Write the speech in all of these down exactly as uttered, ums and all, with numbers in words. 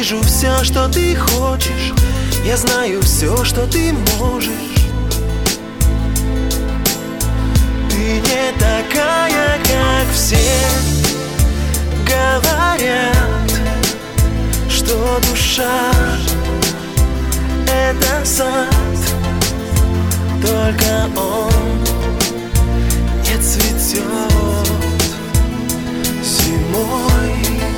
вижу все, что ты хочешь, я знаю все, что ты можешь. Ты не такая, как все. Говорят, что душа — это сад, только он не цветет зимой.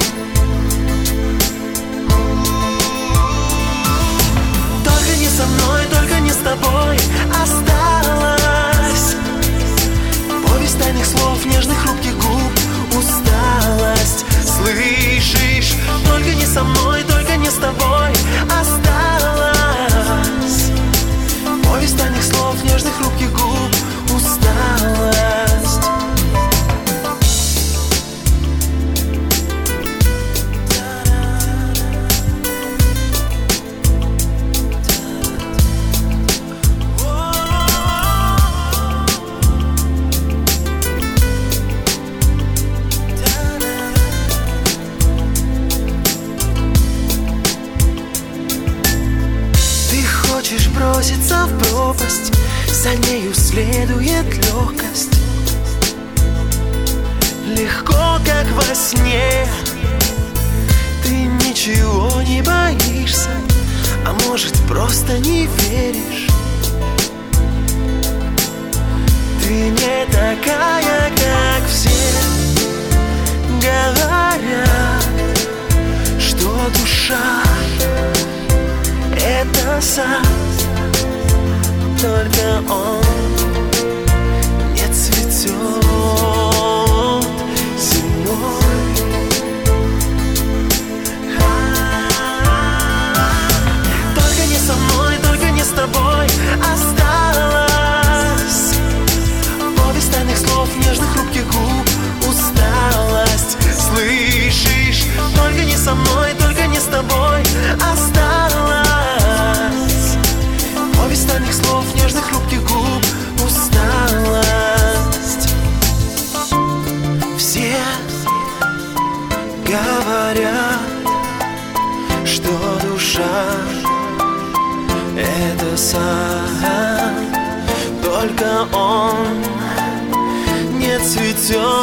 Только не со мной, только не с тобой осталась повесть тайных слов, нежных хрупких губ, усталость. Слышишь? Только не со мной, только не с тобой осталась повесть тайных слов, нежных хрупких губ, усталость. Броситься в пропасть, за нею следует легкость. Легко, как во сне. Ты ничего не боишься, а может, просто не веришь. Ты не такая, как все. Говорят, что душа — это сад, только он не цветет зимой. Только не со мной, только не с тобой осталась повесть тайных слов, нежных хрупких губ, усталость. Слышишь? Только не со мной, только не с тобой осталась повесть тайных слов, нежных хрупких губ, усталость. Все говорят, что душа — это сад, только он не цветет